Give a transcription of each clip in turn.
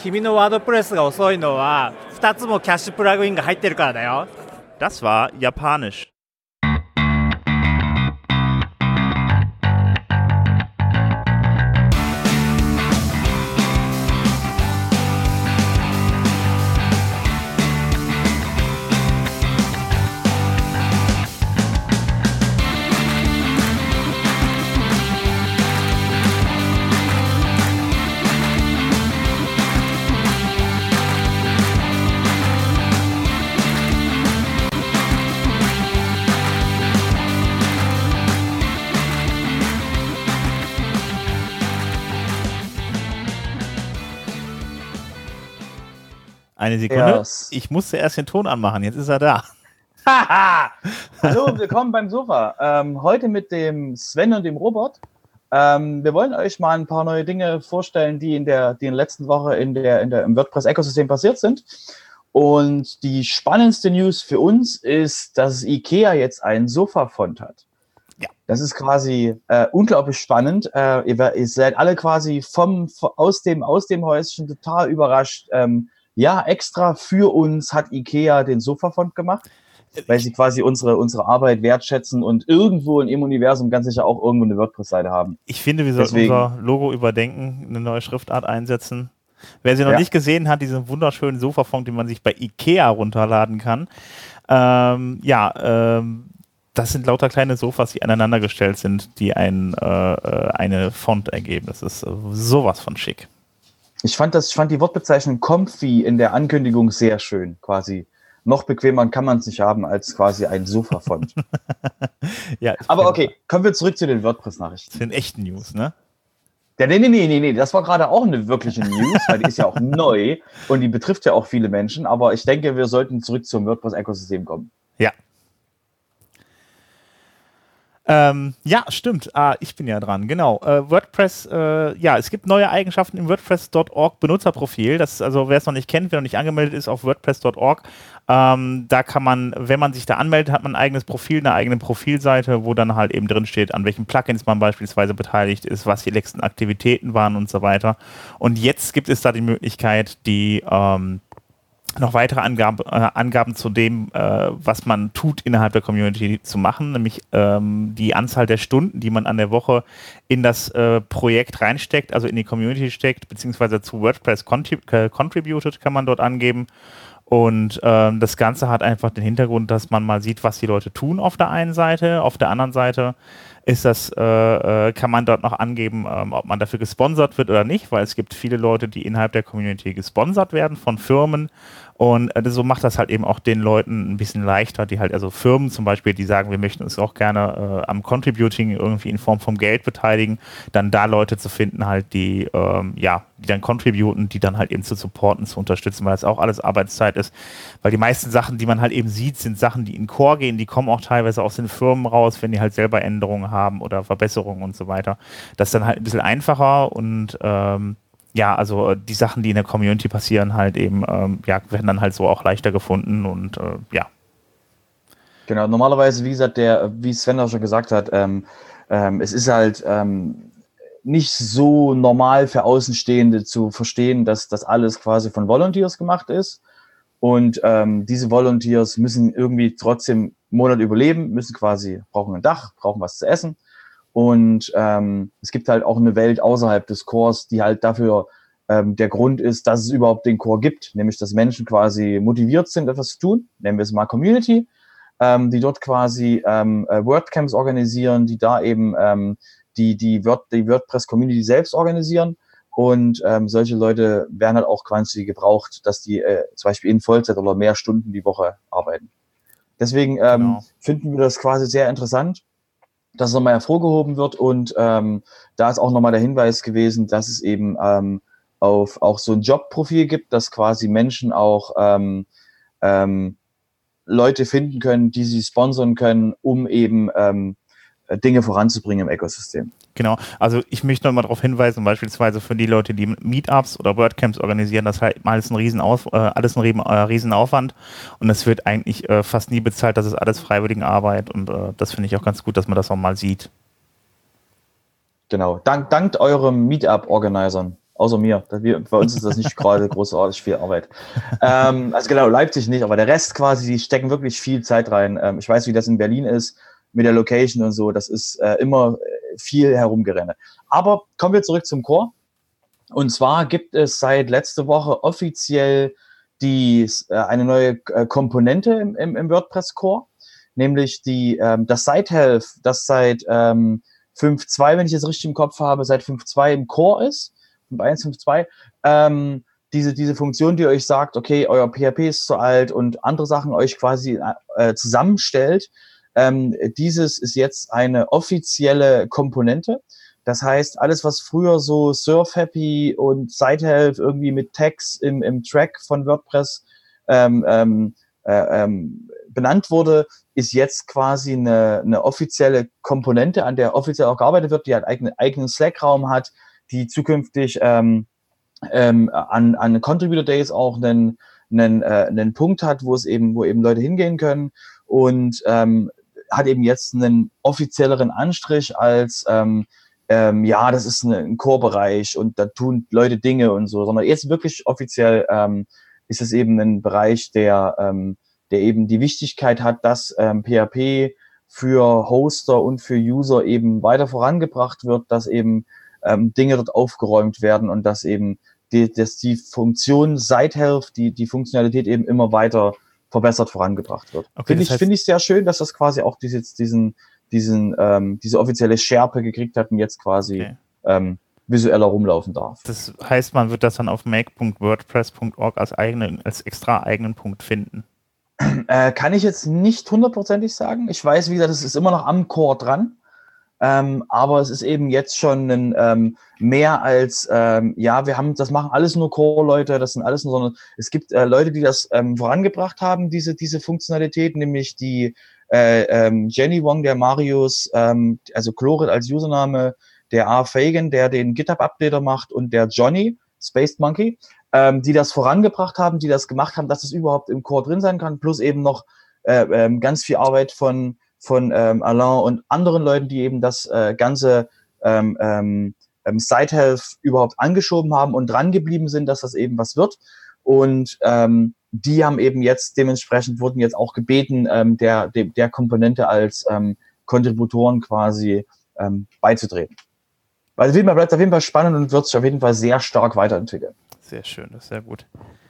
君のワードプレスが遅いのは2つもキャッシュプラグインが入ってるからだよ。 Das war Japanisch. Eine Sekunde. Yes. Ich musste erst den Ton anmachen, jetzt ist er da. Hallo, willkommen beim Sofa. Heute mit dem Sven und dem Robert. Wir wollen euch mal ein paar neue Dinge vorstellen, die in der letzten Woche im WordPress-Ökosystem passiert sind. Und die spannendste News für uns ist, dass IKEA jetzt einen Sofa-Font hat. Ja. Das ist quasi unglaublich spannend. Ihr seid alle quasi aus dem Häuschen total überrascht. Ja, extra für uns hat IKEA den Sofa-Font gemacht, weil sie quasi unsere Arbeit wertschätzen und irgendwo im Universum ganz sicher auch irgendwo eine WordPress-Seite haben. Ich finde, wir sollten unser Logo überdenken, eine neue Schriftart einsetzen. Wer sie noch nicht gesehen hat, diesen wunderschönen Sofa-Font, den man sich bei IKEA runterladen kann. Das sind lauter kleine Sofas, die aneinandergestellt sind, die eine Font ergeben. Das ist sowas von schick. Ich fand die Wortbezeichnung comfy in der Ankündigung sehr schön, quasi. Noch bequemer kann man es nicht haben als quasi ein Sofa-Font. Ja, aber okay, kommen wir zurück zu den WordPress-Nachrichten. Das sind echten News, ne? Ja, nee, das war gerade auch eine wirkliche News, weil die ist ja auch neu und die betrifft ja auch viele Menschen, aber ich denke, wir sollten zurück zum WordPress-Ökosystem kommen. Ja. Ja, stimmt. Ich bin ja dran, genau. WordPress, es gibt neue Eigenschaften im WordPress.org Benutzerprofil. Das ist also, wer es noch nicht kennt, wer noch nicht angemeldet ist auf WordPress.org, da kann man, wenn man sich da anmeldet, hat man ein eigenes Profil, eine eigene Profilseite, wo dann halt eben drin steht, an welchen Plugins man beispielsweise beteiligt ist, was die letzten Aktivitäten waren und so weiter. Und jetzt gibt es da die Möglichkeit, die noch weitere Angaben zu dem, was man tut innerhalb der Community zu machen, nämlich die Anzahl der Stunden, die man an der Woche in das Projekt reinsteckt, also in die Community steckt, beziehungsweise zu WordPress contributed kann man dort angeben. Und das Ganze hat einfach den Hintergrund, dass man mal sieht, was die Leute tun auf der einen Seite. Auf der anderen Seite ist das, kann man dort noch angeben, ob man dafür gesponsert wird oder nicht, weil es gibt viele Leute, die innerhalb der Community gesponsert werden von Firmen. Und so macht das halt eben auch den Leuten ein bisschen leichter, die halt, also Firmen zum Beispiel, die sagen, wir möchten uns auch gerne am Contributing irgendwie in Form von Geld beteiligen, dann da Leute zu finden halt, die dann contributen, die dann halt eben zu supporten, zu unterstützen, weil das auch alles Arbeitszeit ist. Weil die meisten Sachen, die man halt eben sieht, sind Sachen, die in Core gehen, die kommen auch teilweise aus den Firmen raus, wenn die halt selber Änderungen haben oder Verbesserungen und so weiter. Das ist dann halt ein bisschen einfacher und also die Sachen, die in der Community passieren, halt eben, werden dann halt so auch leichter gefunden und Genau, normalerweise, wie gesagt, wie Sven auch schon gesagt hat, es ist halt nicht so normal für Außenstehende zu verstehen, dass das alles quasi von Volunteers gemacht ist. Und diese Volunteers müssen irgendwie trotzdem einen Monat überleben, brauchen ein Dach, brauchen was zu essen. Und es gibt halt auch eine Welt außerhalb des Cores, die halt dafür der Grund ist, dass es überhaupt den Core gibt, nämlich dass Menschen quasi motiviert sind, etwas zu tun, nennen wir es mal Community, die dort quasi WordCamps organisieren, die da eben die WordPress-Community selbst organisieren. Und solche Leute werden halt auch quasi gebraucht, dass die zum Beispiel in Vollzeit oder mehr Stunden die Woche arbeiten. Deswegen finden wir das quasi sehr interessant, dass es nochmal hervorgehoben wird. Und da ist auch nochmal der Hinweis gewesen, dass es eben auch so ein Jobprofil gibt, dass quasi Menschen auch Leute finden können, die sie sponsern können, um eben Dinge voranzubringen im Ökosystem. Genau, also ich möchte noch mal darauf hinweisen, beispielsweise für die Leute, die Meetups oder WordCamps organisieren, das ist halt alles ein Riesenaufwand und es wird eigentlich fast nie bezahlt, das ist alles Freiwilligenarbeit und das finde ich auch ganz gut, dass man das auch mal sieht. Genau, dankt eurem Meetup-Organisern. Außer mir. Bei uns ist das nicht gerade großartig viel Arbeit. Also genau, Leipzig nicht, aber der Rest quasi, die stecken wirklich viel Zeit rein. Ich weiß, wie das in Berlin ist mit der Location und so. Das ist immer viel Herumgerenne. Aber kommen wir zurück zum Core. Und zwar gibt es seit letzter Woche offiziell eine neue Komponente im WordPress-Core, nämlich das Site-Help, das seit 5.2, wenn ich das richtig im Kopf habe, seit 5.2 im Core ist. 5.1, 5.2, diese Funktion, die euch sagt, okay, euer PHP ist zu alt und andere Sachen euch quasi zusammenstellt, dieses ist jetzt eine offizielle Komponente. Das heißt, alles, was früher so Surf-Happy und Site-Help irgendwie mit Tags im Track von WordPress benannt wurde, ist jetzt quasi eine offizielle Komponente, an der offiziell auch gearbeitet wird, die halt eigenen Slack-Raum hat, die zukünftig an Contributor Days auch einen Punkt hat, wo eben Leute hingehen können und hat eben jetzt einen offizielleren Anstrich als das ist ein Core-Bereich und da tun Leute Dinge und so, sondern jetzt wirklich offiziell ist es eben ein Bereich, der eben die Wichtigkeit hat, dass PHP für Hoster und für User eben weiter vorangebracht wird, dass eben Dinge dort aufgeräumt werden und dass eben die Funktion Site-Help, die Funktionalität eben immer weiter verbessert vorangebracht wird. Okay, Finde ich sehr schön, dass das quasi auch diese offizielle Schärpe gekriegt hat und jetzt quasi visueller rumlaufen darf. Das heißt, man wird das dann auf make.wordpress.org als extra eigenen Punkt finden. Kann ich jetzt nicht hundertprozentig sagen. Ich weiß, wie gesagt, es ist immer noch am Core dran. Aber es ist eben jetzt schon mehr als, das machen alles nur Core-Leute, das sind alles nur, sondern es gibt Leute, die das vorangebracht haben, diese Funktionalität, nämlich die Jenny Wong, der Marius, also Chlorid als Username, der R. Fagan, der den GitHub-Updater macht und der Johnny, Spaced Monkey, die das vorangebracht haben, die das gemacht haben, dass es überhaupt im Core drin sein kann, plus eben noch ganz viel Arbeit von Alain und anderen Leuten, die eben das ganze Site-Help überhaupt angeschoben haben und dran geblieben sind, dass das eben was wird. Und die haben eben jetzt dementsprechend, wurden jetzt auch gebeten, der Komponente als Kontributoren quasi beizutreten. Also bleibt auf jeden Fall spannend und wird sich auf jeden Fall sehr stark weiterentwickeln. Sehr schön, das ist sehr gut.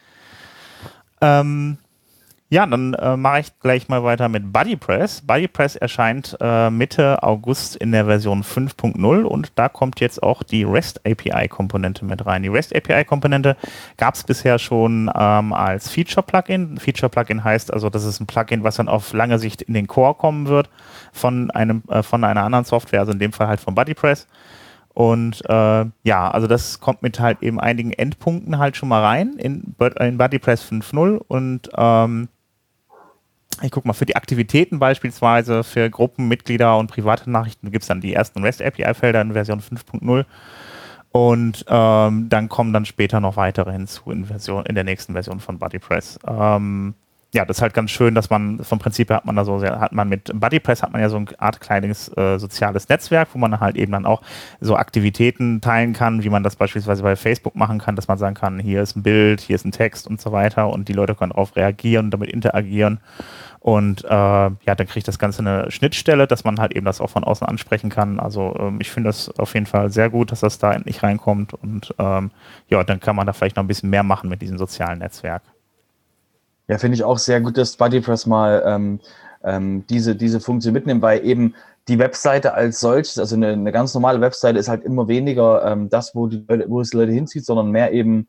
Dann mache ich gleich mal weiter mit BuddyPress. BuddyPress erscheint Mitte August in der Version 5.0 und da kommt jetzt auch die REST-API-Komponente mit rein. Die REST-API-Komponente gab es bisher schon als Feature-Plugin. Feature-Plugin heißt also, das ist ein Plugin, was dann auf lange Sicht in den Core kommen wird von einer anderen Software, also in dem Fall halt von BuddyPress. Und also das kommt mit halt eben einigen Endpunkten halt schon mal rein in BuddyPress 5.0 und ich guck mal, für die Aktivitäten beispielsweise, für Gruppenmitglieder und private Nachrichten gibt es dann die ersten REST-API-Felder in Version 5.0 und dann kommen dann später noch weitere hinzu in der nächsten Version von BuddyPress. Das ist halt ganz schön, dass man vom Prinzip her mit BuddyPress hat man ja so eine Art kleines soziales Netzwerk, wo man halt eben dann auch so Aktivitäten teilen kann, wie man das beispielsweise bei Facebook machen kann, dass man sagen kann, hier ist ein Bild, hier ist ein Text und so weiter und die Leute können darauf reagieren und damit interagieren. Und dann kriegt das Ganze eine Schnittstelle, dass man halt eben das auch von außen ansprechen kann. Also ich finde das auf jeden Fall sehr gut, dass das da endlich reinkommt und dann kann man da vielleicht noch ein bisschen mehr machen mit diesem sozialen Netzwerk. Ja, finde ich auch sehr gut, dass BuddyPress mal diese Funktion mitnimmt, weil eben die Webseite als solches, also eine ganz normale Webseite ist halt immer weniger das, wo es Leute hinzieht, sondern mehr eben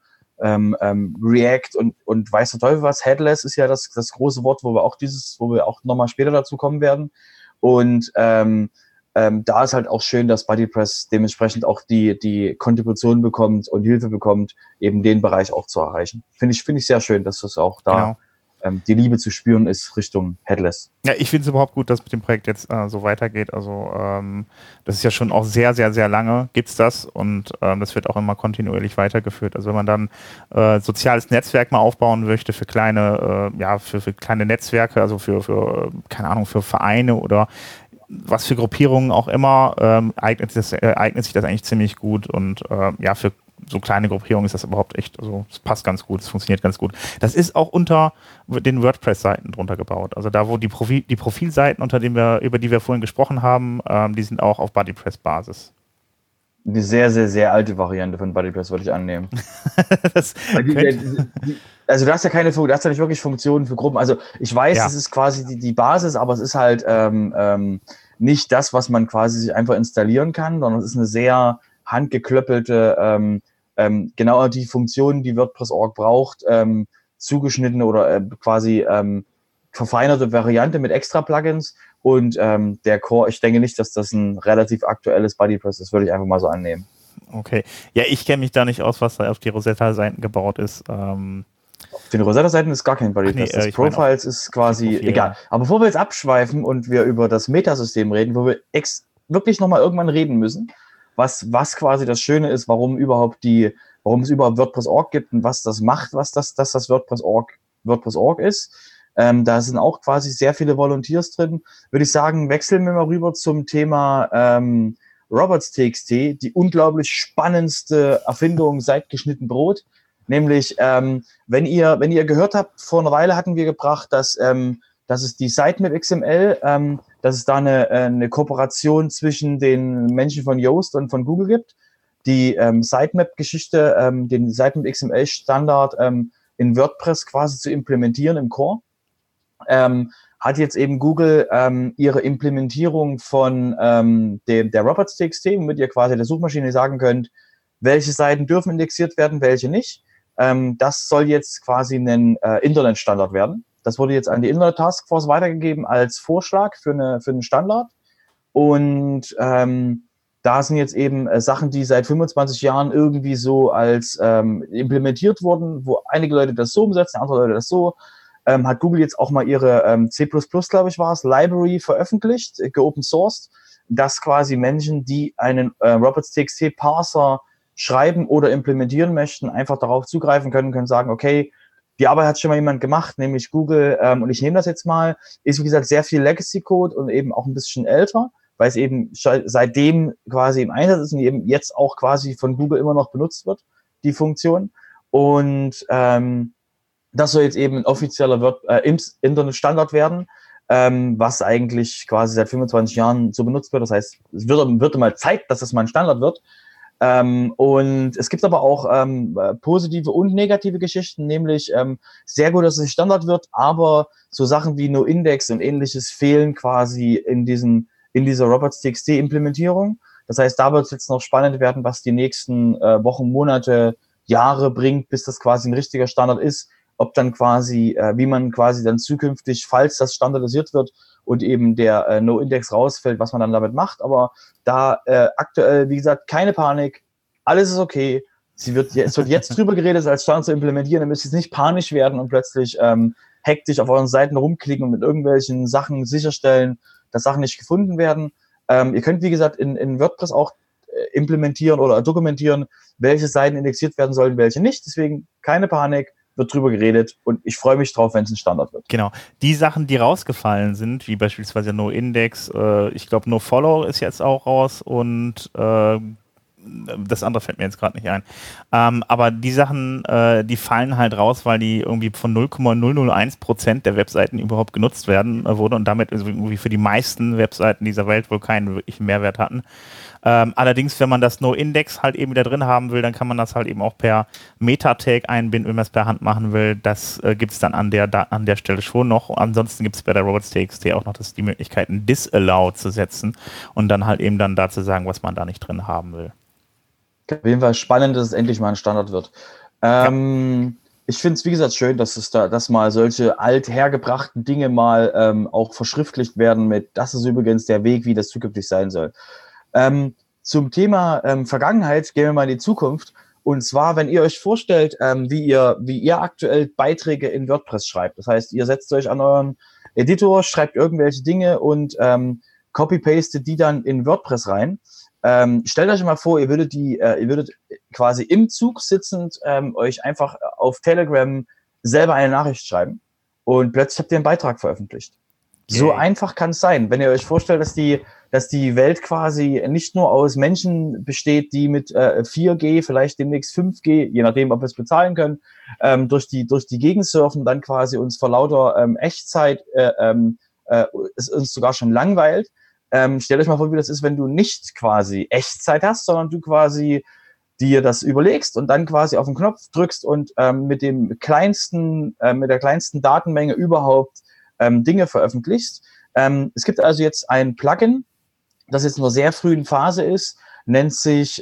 React und weiß der Teufel was. Headless ist ja das große Wort, wo wir auch nochmal später dazu kommen werden. Und da ist halt auch schön, dass BuddyPress dementsprechend auch die Kontribution bekommt und Hilfe bekommt, eben den Bereich auch zu erreichen. Finde ich sehr schön, dass das auch da die Liebe zu spüren ist Richtung Headless. Ja, ich finde es überhaupt gut, dass mit dem Projekt jetzt so weitergeht. Also das ist ja schon auch sehr, sehr, sehr lange gibt's das und das wird auch immer kontinuierlich weitergeführt. Also wenn man dann soziales Netzwerk mal aufbauen möchte für kleine, für kleine Netzwerke, also für keine Ahnung, für Vereine oder was für Gruppierungen auch immer, eignet sich das eigentlich ziemlich gut und für so kleine Gruppierungen ist das überhaupt echt, also es passt ganz gut, es funktioniert ganz gut. Das ist auch unter den WordPress-Seiten drunter gebaut. Also da, wo die Profilseiten, über die wir vorhin gesprochen haben, die sind auch auf BuddyPress-Basis. Eine sehr, sehr, sehr alte Variante von BuddyPress würde ich annehmen. Also du hast ja nicht wirklich Funktionen für Gruppen. Also ich weiß, es ist quasi die Basis, aber es ist halt nicht das, was man quasi sich einfach installieren kann, sondern es ist eine sehr handgeklöppelte, genau die Funktionen, die WordPress.org braucht, zugeschnittene oder quasi verfeinerte Variante mit extra Plugins. Und der Core, ich denke nicht, dass das ein relativ aktuelles BuddyPress ist, würde ich einfach mal so annehmen. Okay. Ja, ich kenne mich da nicht aus, was da auf die Rosetta-Seiten gebaut ist. Auf den Rosetta-Seiten ist gar kein BuddyPress. Das Profiles ist quasi egal. Aber bevor wir jetzt abschweifen und wir über das Metasystem reden, wo wir wirklich nochmal irgendwann reden müssen, was quasi das Schöne ist, warum es überhaupt WordPress.org gibt und was das macht, was das WordPress.org ist. Da sind auch quasi sehr viele Volunteers drin. Würde ich sagen, wechseln wir mal rüber zum Thema Robots.txt, die unglaublich spannendste Erfindung seit geschnitten Brot. Nämlich, wenn ihr gehört habt, vor einer Weile hatten wir gebracht, dass es die Sitemap XML, dass es da eine Kooperation zwischen den Menschen von Yoast und von Google gibt. Die Sitemap-Geschichte, den Sitemap XML-Standard in WordPress quasi zu implementieren im Core. Hat jetzt eben Google ihre Implementierung von der Robots.txt, womit ihr quasi der Suchmaschine sagen könnt, welche Seiten dürfen indexiert werden, welche nicht. Das soll jetzt quasi ein Internetstandard werden. Das wurde jetzt an die Internet Taskforce weitergegeben als Vorschlag für einen Standard. Und da sind jetzt eben Sachen, die seit 25 Jahren irgendwie so als implementiert wurden, wo einige Leute das so umsetzen, andere Leute das so. Hat Google jetzt auch mal ihre C++, glaube ich, war es, Library veröffentlicht, geopen sourced, dass quasi Menschen, die einen Robots.txt Parser schreiben oder implementieren möchten, einfach darauf zugreifen können sagen, okay, die Arbeit hat schon mal jemand gemacht, nämlich Google, und ich nehme das jetzt mal, ist wie gesagt sehr viel Legacy-Code und eben auch ein bisschen älter, weil es eben seitdem quasi im Einsatz ist und eben jetzt auch quasi von Google immer noch benutzt wird, die Funktion. Und das soll jetzt eben ein offizieller Internet-Standard werden, was eigentlich quasi seit 25 Jahren so benutzt wird. Das heißt, es wird mal Zeit, dass das mal ein Standard wird. Und es gibt aber auch positive und negative Geschichten, nämlich sehr gut, dass es Standard wird, aber so Sachen wie NoIndex und ähnliches fehlen quasi in dieser Robots.txt-Implementierung. Das heißt, da wird es jetzt noch spannend werden, was die nächsten Wochen, Monate, Jahre bringt, bis das quasi ein richtiger Standard ist. Ob dann quasi, wie man quasi dann zukünftig, falls das standardisiert wird und eben der No-Index rausfällt, was man dann damit macht. Aber da aktuell, wie gesagt, keine Panik, alles ist okay. Es wird jetzt drüber geredet, es als Standard zu implementieren. Ihr müsst jetzt nicht panisch werden und plötzlich hektisch auf euren Seiten rumklicken und mit irgendwelchen Sachen sicherstellen, dass Sachen nicht gefunden werden. Ihr könnt, wie gesagt, in WordPress auch implementieren oder dokumentieren, welche Seiten indexiert werden sollen, welche nicht. Deswegen keine Panik. Wird drüber geredet und ich freue mich drauf, wenn es ein Standard wird. Genau. Die Sachen, die rausgefallen sind, wie beispielsweise NoIndex, ich glaube NoFollow ist jetzt auch raus und das andere fällt mir jetzt gerade nicht ein. Aber die Sachen, die fallen halt raus, weil die irgendwie von 0,001% der Webseiten überhaupt genutzt wurden und damit irgendwie für die meisten Webseiten dieser Welt wohl keinen wirklichen Mehrwert hatten. Allerdings, wenn man das No-Index halt eben wieder drin haben will, dann kann man das halt eben auch per Meta-Tag einbinden, wenn man es per Hand machen will. Das gibt es dann an der Stelle schon noch. Ansonsten gibt es bei der Robots.txt auch noch die Möglichkeit, ein Disallow zu setzen und dann halt eben dann dazu sagen, was man da nicht drin haben will. Auf jeden Fall spannend, dass es endlich mal ein Standard wird. Ich finde es, wie gesagt, schön, dass mal solche althergebrachten Dinge mal auch verschriftlicht werden mit, das ist übrigens der Weg, wie das zukünftig sein soll. Zum Thema Vergangenheit gehen wir mal in die Zukunft. Und zwar, wenn ihr euch vorstellt, wie ihr aktuell Beiträge in WordPress schreibt. Das heißt, ihr setzt euch an euren Editor, schreibt irgendwelche Dinge und copy-pastet die dann in WordPress rein. Stellt euch mal vor, ihr würdet quasi im Zug sitzend euch einfach auf Telegram selber eine Nachricht schreiben und plötzlich habt ihr einen Beitrag veröffentlicht. So einfach kann es sein. Wenn ihr euch vorstellt, dass die Welt quasi nicht nur aus Menschen besteht, die mit 4G, vielleicht demnächst 5G, je nachdem, ob wir es bezahlen können, durch die Gegend surfen, dann quasi uns vor lauter Echtzeit es uns sogar schon langweilt. Stellt euch mal vor, wie das ist, wenn du nicht quasi Echtzeit hast, sondern du quasi dir das überlegst und dann quasi auf den Knopf drückst und mit der kleinsten Datenmenge überhaupt Dinge veröffentlichst. Es gibt also jetzt ein Plugin, das jetzt in einer sehr frühen Phase ist, nennt sich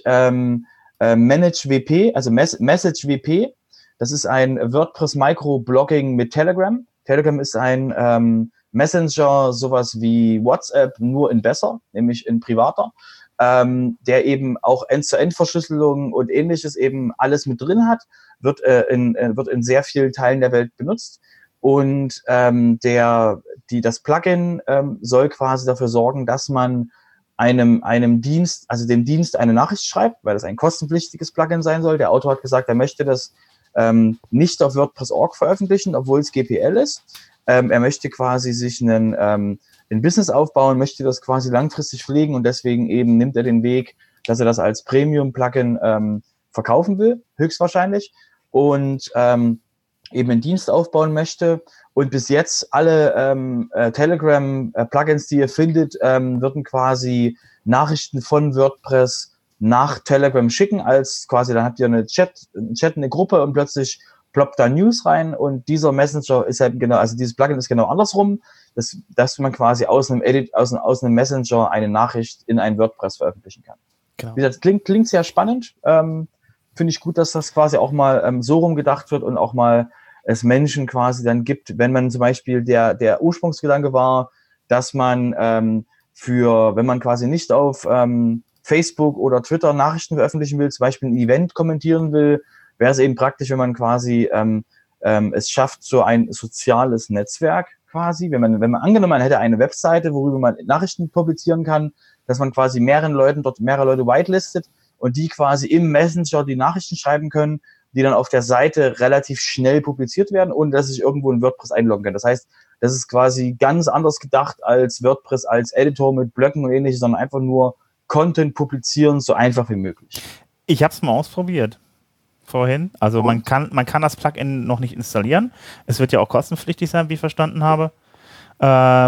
ManageWP, also MessageWP. Das ist ein WordPress-Microblogging mit Telegram. Telegram ist ein Messenger, sowas wie WhatsApp, nur in besser, nämlich in privater, der eben auch End-zu-End-Verschlüsselung und ähnliches eben alles mit drin hat, wird in sehr vielen Teilen der Welt benutzt. Und das Plugin soll quasi dafür sorgen, dass man einem Dienst, also dem Dienst eine Nachricht schreibt, weil das ein kostenpflichtiges Plugin sein soll. Der Autor hat gesagt, er möchte das nicht auf WordPress.org veröffentlichen, obwohl es GPL ist. Er möchte quasi sich ein Business aufbauen, möchte das quasi langfristig pflegen und deswegen eben nimmt er den Weg, dass er das als Premium-Plugin verkaufen will, höchstwahrscheinlich, und eben einen Dienst aufbauen möchte. Und bis jetzt alle Telegram-Plugins, die ihr findet, würden quasi Nachrichten von WordPress nach Telegram schicken, als quasi, dann habt ihr eine eine Gruppe und plötzlich ploppt da News rein und dieser Messenger ist halt genau, also dieses Plugin ist genau andersrum, dass man quasi aus einem Messenger eine Nachricht in ein WordPress veröffentlichen kann. Genau. Wie gesagt, klingt sehr spannend. Finde ich gut, dass das quasi auch mal so rumgedacht wird und auch mal es Menschen quasi dann gibt, wenn man zum Beispiel der Ursprungsgedanke war, dass man wenn man quasi nicht auf Facebook oder Twitter Nachrichten veröffentlichen will, zum Beispiel ein Event kommentieren will, wäre es eben praktisch, wenn man quasi es schafft, so ein soziales Netzwerk quasi, wenn man angenommen, man hätte eine Webseite, worüber man Nachrichten publizieren kann, dass man quasi mehrere Leute whitelistet und die quasi im Messenger die Nachrichten schreiben können, die dann auf der Seite relativ schnell publiziert werden, ohne dass sich irgendwo in WordPress einloggen kann. Das heißt, das ist quasi ganz anders gedacht als WordPress als Editor mit Blöcken und ähnliches, sondern einfach nur Content publizieren, so einfach wie möglich. Ich habe es mal ausprobiert vorhin. Also man kann das Plugin noch nicht installieren. Es wird ja auch kostenpflichtig sein, wie ich verstanden habe. Ich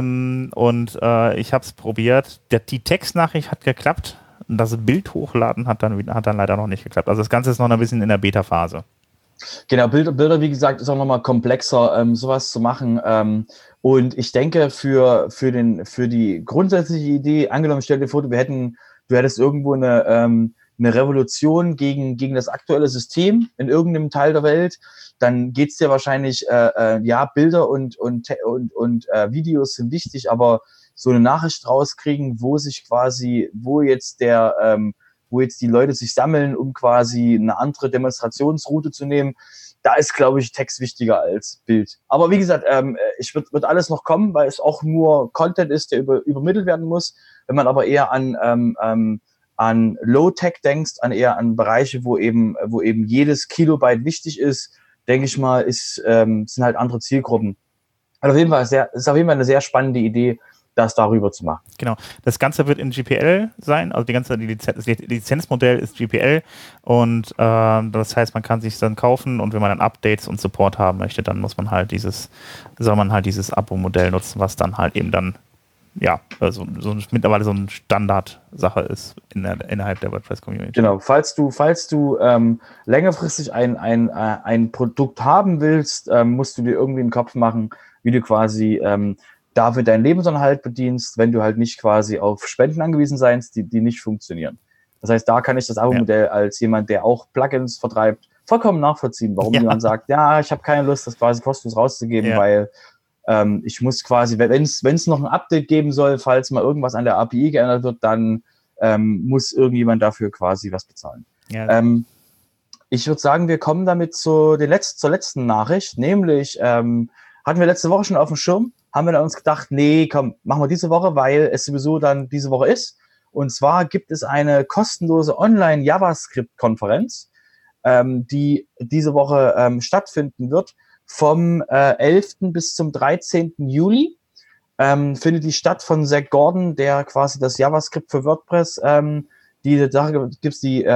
habe es probiert. Die Textnachricht hat geklappt. Das Bild hochladen hat dann leider noch nicht geklappt. Also das Ganze ist noch ein bisschen in der Beta-Phase. Genau, Bilder, wie gesagt, ist auch nochmal komplexer, sowas zu machen. Und ich denke, für die grundsätzliche Idee, angenommen, stell dir vor, du hättest irgendwo eine Revolution gegen das aktuelle System in irgendeinem Teil der Welt, dann geht's dir wahrscheinlich, Bilder und Videos sind wichtig, aber so eine Nachricht rauskriegen, wo jetzt die Leute sich sammeln, um quasi eine andere Demonstrationsroute zu nehmen, da ist, glaube ich, Text wichtiger als Bild. Aber wie gesagt, wird alles noch kommen, weil es auch nur Content ist, der übermittelt werden muss. Wenn man aber eher an Low-Tech denkst, eher an Bereiche, wo eben jedes Kilobyte wichtig ist, denke ich mal, sind halt andere Zielgruppen. Also auf jeden Fall ist auf jeden Fall eine sehr spannende Idee, das darüber zu machen. Genau. Das Ganze wird in GPL sein, also das Lizenzmodell ist GPL und das heißt, man kann sich dann kaufen und wenn man dann Updates und Support haben möchte, dann soll man dieses Abo-Modell nutzen, was dann halt eben dann mittlerweile so eine Standardsache ist innerhalb der WordPress-Community. Genau, falls du längerfristig ein Produkt haben willst, musst du dir irgendwie einen Kopf machen, wie du quasi dafür deinen Lebensunterhalt bedienst, wenn du halt nicht quasi auf Spenden angewiesen seinst, die nicht funktionieren. Das heißt, da kann ich das Abo-Modell als jemand, der auch Plugins vertreibt, vollkommen nachvollziehen, warum jemand sagt, ja, ich habe keine Lust, das quasi kostenlos rauszugeben, weil ich muss quasi, wenn es noch ein Update geben soll, falls mal irgendwas an der API geändert wird, dann muss irgendjemand dafür quasi was bezahlen. Ja. Ich würde sagen, wir kommen damit zur letzten Nachricht, nämlich hatten wir letzte Woche schon auf dem Schirm, haben wir dann uns gedacht, nee, komm, machen wir diese Woche, weil es sowieso dann diese Woche ist. Und zwar gibt es eine kostenlose Online-JavaScript-Konferenz, die diese Woche stattfinden wird, vom 11. bis zum 13. Juli. findet die statt von Zach Gordon, der quasi das JavaScript für WordPress, diese Sache gibt es die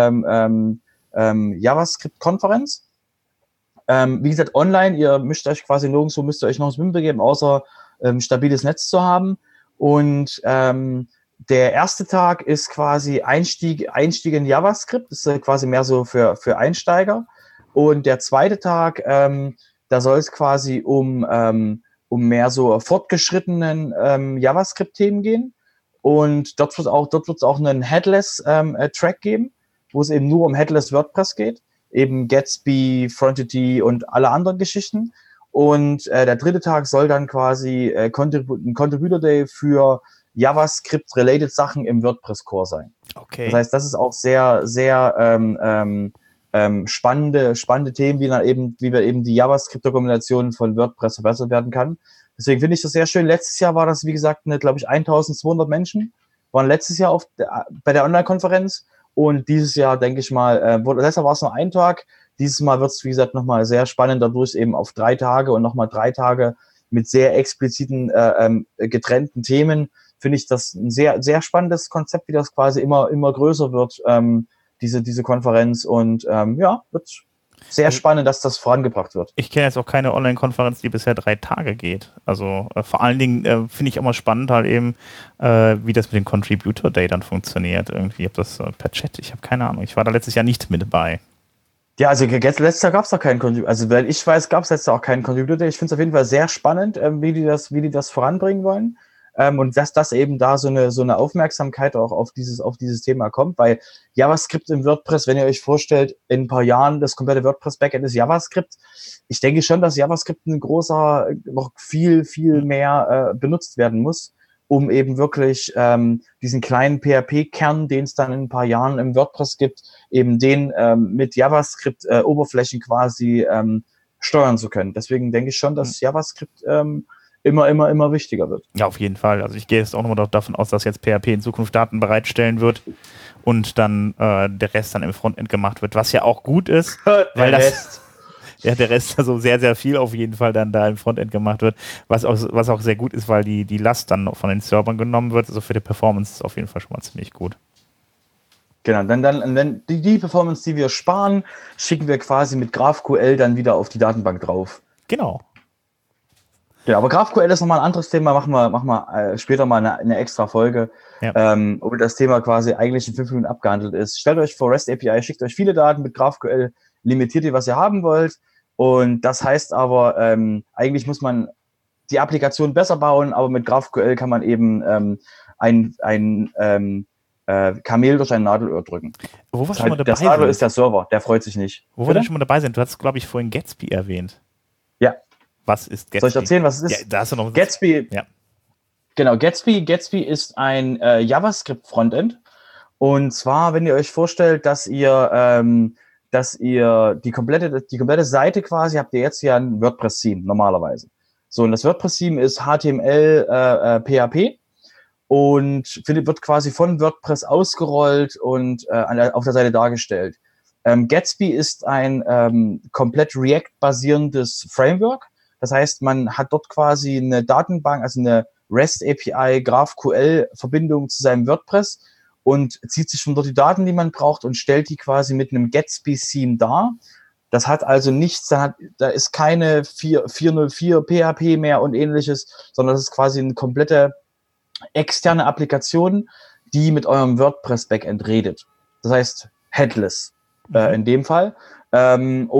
JavaScript-Konferenz. Wie gesagt, online, ihr müsst euch quasi nirgendwo, müsst ihr euch noch ins Swim begeben, außer stabiles Netz zu haben. Und der erste Tag ist quasi Einstieg in JavaScript, das ist quasi mehr so für Einsteiger. Und der zweite Tag, da soll es quasi um mehr so fortgeschrittenen JavaScript-Themen gehen. Und dort wird es auch einen Headless-Track geben, wo es eben nur um Headless WordPress geht. Eben Gatsby, Frontity und alle anderen Geschichten. Und der dritte Tag soll dann quasi ein Contributor Day für JavaScript-related Sachen im WordPress-Core sein. Okay. Das heißt, das ist auch sehr, sehr spannende Themen, wie wir eben die JavaScript-Dokumentation von WordPress verbessert werden kann. Deswegen finde ich das sehr schön. Letztes Jahr war das, wie gesagt, glaube ich, 1200 Menschen waren letztes Jahr bei der Online-Konferenz. Und dieses Jahr, denke ich mal, letztes Jahr war es nur ein Tag. Dieses Mal wird es, wie gesagt, nochmal sehr spannend, dadurch eben auf 3 Tage und nochmal 3 Tage mit sehr expliziten, getrennten Themen. Finde ich das ein sehr, sehr spannendes Konzept, wie das quasi immer größer wird, diese Konferenz. Und wird sehr spannend, dass das vorangebracht wird. Ich kenne jetzt auch keine Online-Konferenz, die bisher 3 Tage geht. Also vor allen Dingen finde ich immer spannend halt eben, wie das mit dem Contributor Day dann funktioniert. Irgendwie, ob das per Chat, ich habe keine Ahnung. Ich war da letztes Jahr nicht mit dabei. Ja, also letztes Jahr gab es doch keinen Contributor. Also weil ich weiß, gab es letztes Jahr auch keinen Contributor Day. Ich finde es auf jeden Fall sehr spannend, wie die das voranbringen wollen. Und dass das eben da so eine Aufmerksamkeit auch auf dieses Thema kommt, weil JavaScript im WordPress, wenn ihr euch vorstellt, in ein paar Jahren das komplette WordPress-Backend ist JavaScript. Ich denke schon, dass JavaScript noch viel, viel mehr benutzt werden muss, um eben wirklich diesen kleinen PHP-Kern, den es dann in ein paar Jahren im WordPress gibt, eben den mit JavaScript-Oberflächen quasi steuern zu können. Deswegen denke ich schon, dass JavaScript immer wichtiger wird. Ja, auf jeden Fall. Also ich gehe jetzt auch nochmal davon aus, dass jetzt PHP in Zukunft Daten bereitstellen wird und dann der Rest dann im Frontend gemacht wird, was ja auch gut ist, weil der Rest also sehr, sehr viel auf jeden Fall dann da im Frontend gemacht wird, was auch sehr gut ist, weil die Last dann von den Servern genommen wird. Also für die Performance ist auf jeden Fall schon mal ziemlich gut. Genau, dann die Performance, die wir sparen, schicken wir quasi mit GraphQL dann wieder auf die Datenbank drauf. Genau. Ja, aber GraphQL ist nochmal ein anderes Thema, machen wir später mal eine extra Folge, wo das Thema quasi eigentlich in 5 Minuten abgehandelt ist. Stellt euch vor, REST API schickt euch viele Daten mit GraphQL, limitiert ihr, was ihr haben wollt, und das heißt aber, eigentlich muss man die Applikation besser bauen, aber mit GraphQL kann man eben ein Kamel durch ein Nadelöhr drücken. Wo wir schon mal dabei das Nadelöhr sind. ist der Server, der freut sich nicht. Wo wir dann schon mal dabei sind, du hast, glaube ich, vorhin Gatsby erwähnt. Ja. Was ist Gatsby? Soll ich erzählen, was es ist? Ja, da hast du noch Gatsby. Ja. Genau, Gatsby ist ein JavaScript-Frontend. Und zwar, wenn ihr euch vorstellt, dass ihr die komplette Seite quasi, habt ihr jetzt ja ein WordPress-Theme normalerweise. So, und das WordPress-Theme ist HTML, PHP und wird quasi von WordPress ausgerollt und auf der Seite dargestellt. Gatsby ist ein komplett React-basierendes Framework. Das heißt, man hat dort quasi eine Datenbank, also eine REST API, GraphQL-Verbindung zu seinem WordPress und zieht sich von dort die Daten, die man braucht, und stellt die quasi mit einem Gatsby-Theme dar. Das hat also nichts, da ist keine 404 PHP mehr und ähnliches, sondern das ist quasi eine komplette externe Applikation, die mit eurem WordPress-Backend redet. Das heißt, headless in dem Fall. Da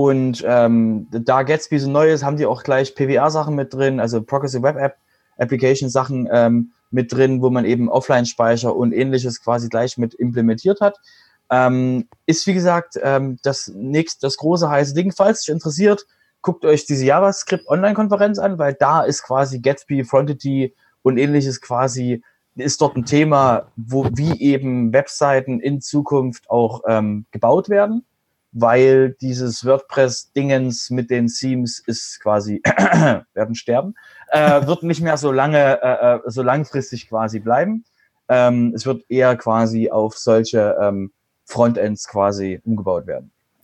Gatsby so neu ist, haben die auch gleich PWA-Sachen mit drin, also Progressive Web App Application-Sachen mit drin, wo man eben Offline-Speicher und ähnliches quasi gleich mit implementiert hat. Ist, wie gesagt, das große heiße Ding. Falls euch interessiert, guckt euch diese JavaScript-Online-Konferenz an, weil da ist quasi Gatsby, Frontity und ähnliches quasi, ist dort ein Thema, wie eben Webseiten in Zukunft auch gebaut werden, weil dieses WordPress-Dingens mit den Themes ist quasi, werden sterben, wird nicht mehr so langfristig quasi bleiben. Es wird eher quasi auf solche Frontends quasi umgebaut werden.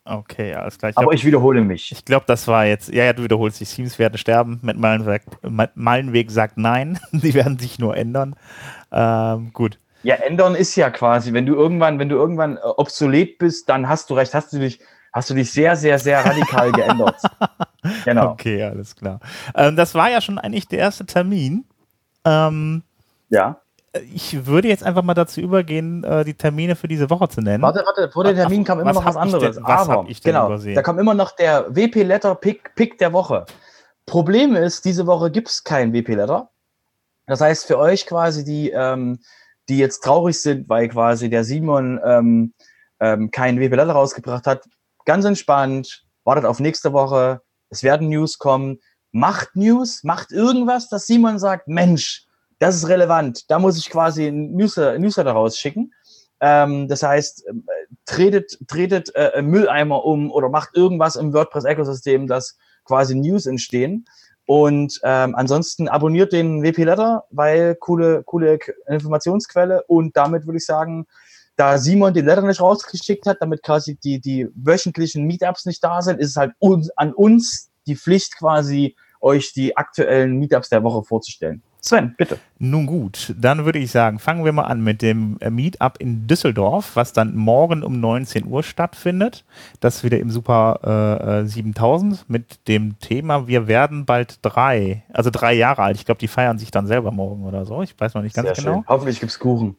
Okay, alles klar. Aber ich wiederhole mich. Ich glaube, das war jetzt, ja, du wiederholst dich. Themes werden sterben. Meilenweg sagt nein. Die werden sich nur ändern. Gut. Ja, ändern ist ja quasi, wenn du irgendwann obsolet bist, dann hast du recht, hast du dich sehr, sehr, sehr radikal geändert. Genau. Okay, alles klar. Das war ja schon eigentlich der erste Termin. Ja. Ich würde jetzt einfach mal dazu übergehen, die Termine für diese Woche zu nennen. Warte, vor dem Termin kam immer noch was anderes. Was habe ich denn übersehen? Da kam immer noch der WP-Letter-Pick der Woche. Problem ist, diese Woche gibt es kein WP-Letter. Das heißt, für euch quasi, die jetzt traurig sind, weil quasi der Simon kein WP-Letter rausgebracht hat, ganz entspannt, wartet auf nächste Woche, es werden News kommen, macht irgendwas, dass Simon sagt, Mensch, das ist relevant, da muss ich quasi ein Newsletter rausschicken. Das heißt, tretet Mülleimer um oder macht irgendwas im WordPress-Ökosystem, dass quasi News entstehen. Und ansonsten abonniert den WP-Letter, weil coole Informationsquelle. Und damit würde ich sagen, da Simon den Letter nicht rausgeschickt hat, damit quasi die wöchentlichen Meetups nicht da sind, ist es halt an uns die Pflicht quasi, euch die aktuellen Meetups der Woche vorzustellen. Sven, bitte. Nun gut, dann würde ich sagen, fangen wir mal an mit dem Meetup in Düsseldorf, was dann morgen um 19 Uhr stattfindet. Das wieder im Super 7000 mit dem Thema, wir werden bald 3 Jahre alt. Ich glaube, die feiern sich dann selber morgen oder so. Ich weiß noch nicht ganz genau. Schön. Hoffentlich gibt es Kuchen.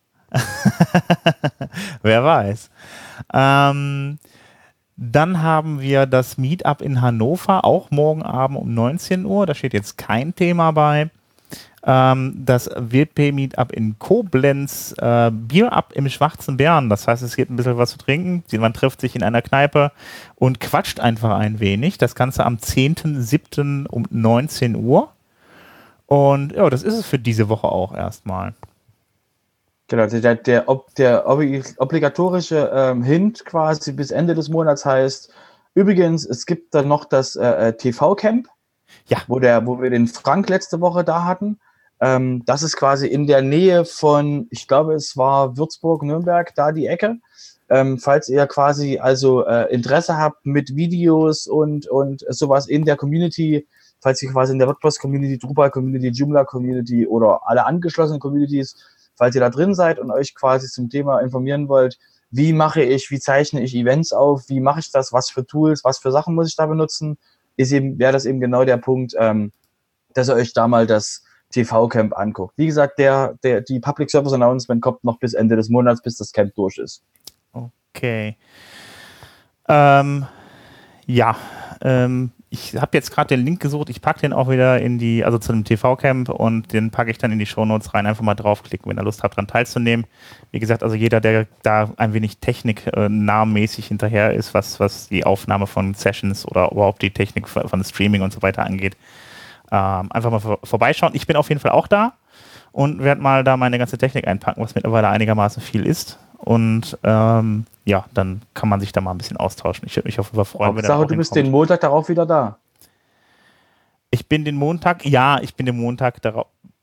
Wer weiß. Dann haben wir das Meetup in Hannover, auch morgen Abend um 19 Uhr. Da steht jetzt kein Thema bei. Das WP-Meetup in Koblenz, Bier-Up im Schwarzen Bären. Das heißt, es gibt ein bisschen was zu trinken. Man trifft sich in einer Kneipe und quatscht einfach ein wenig. Das Ganze am 10.07. um 19 Uhr. Und ja, das ist es für diese Woche auch erstmal. Genau, der obligatorische Hint quasi bis Ende des Monats heißt, übrigens, es gibt dann noch das TV-Camp, ja, wo wir den Frank letzte Woche da hatten. Das ist quasi in der Nähe von, ich glaube, es war Würzburg, Nürnberg, da die Ecke. Falls ihr quasi also Interesse habt mit Videos und sowas in der Community, falls ihr quasi in der WordPress-Community, Drupal-Community, Joomla-Community oder alle angeschlossenen Communities, falls ihr da drin seid und euch quasi zum Thema informieren wollt, wie zeichne ich Events auf, wie mache ich das, was für Tools, was für Sachen muss ich da benutzen, wäre das eben genau der Punkt, dass ihr euch da mal das TV-Camp anguckt. Wie gesagt, die Public Service Announcement kommt noch bis Ende des Monats, bis das Camp durch ist. Okay. Ich habe jetzt gerade den Link gesucht, ich packe den auch wieder zu dem TV-Camp und den packe ich dann in die Shownotes rein, einfach mal draufklicken, wenn ihr Lust habt, daran teilzunehmen. Wie gesagt, also jeder, der da ein wenig techniknahmäßig hinterher ist, was die Aufnahme von Sessions oder überhaupt die Technik von Streaming und so weiter angeht, einfach mal vorbeischauen. Ich bin auf jeden Fall auch da und werde mal da meine ganze Technik einpacken, was mittlerweile einigermaßen viel ist. Und dann kann man sich da mal ein bisschen austauschen. Ich würde mich auf jeden Fall freuen, wenn du bist den Montag darauf wieder da. Ich bin den Montag darauf.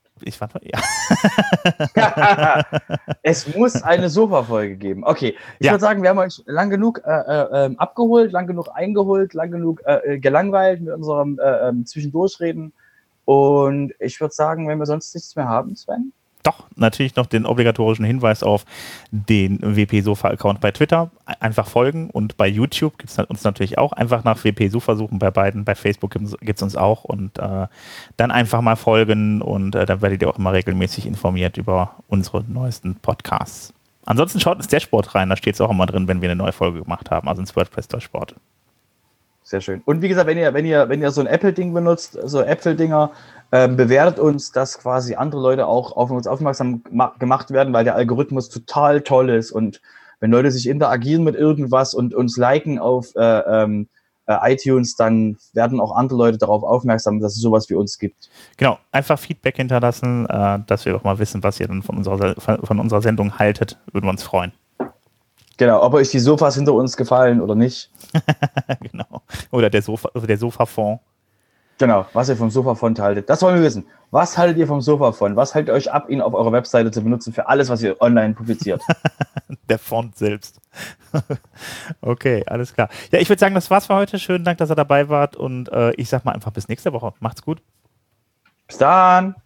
Es muss eine Sofa-Folge geben. Okay, ich würde sagen, wir haben euch lang genug abgeholt, lang genug eingeholt, lang genug gelangweilt mit unserem Zwischendurchreden. Und ich würde sagen, wenn wir sonst nichts mehr haben, Sven? Doch, natürlich noch den obligatorischen Hinweis auf den WP-Sofa-Account bei Twitter. Einfach folgen und bei YouTube gibt es uns natürlich auch. Einfach nach WP-Sofa suchen bei beiden. Bei Facebook gibt es uns auch und dann einfach mal folgen und dann werdet ihr auch immer regelmäßig informiert über unsere neuesten Podcasts. Ansonsten schaut ins Dashboard rein, da steht es auch immer drin, wenn wir eine neue Folge gemacht haben, also ins WordPress-Dashboard. Sehr schön. Und wie gesagt, wenn ihr so ein Apple-Ding benutzt, so Apple-Dinger, bewertet uns, dass quasi andere Leute auch auf uns aufmerksam gemacht werden, weil der Algorithmus total toll ist. Und wenn Leute sich interagieren mit irgendwas und uns liken auf iTunes, dann werden auch andere Leute darauf aufmerksam, dass es sowas wie uns gibt. Genau, einfach Feedback hinterlassen, dass wir doch mal wissen, was ihr dann von unserer Sendung haltet. Würden wir uns freuen. Genau, ob euch die Sofas hinter uns gefallen oder nicht. Genau. Oder der Sofafond. Genau, was ihr vom Sofa-Font haltet. Das wollen wir wissen. Was haltet ihr vom Sofa-Font? Was haltet ihr euch ab, ihn auf eurer Webseite zu benutzen für alles, was ihr online publiziert? Der Font selbst. Okay, alles klar. Ja, ich würde sagen, das war's für heute. Schönen Dank, dass ihr dabei wart und ich sag mal einfach bis nächste Woche. Macht's gut. Bis dann!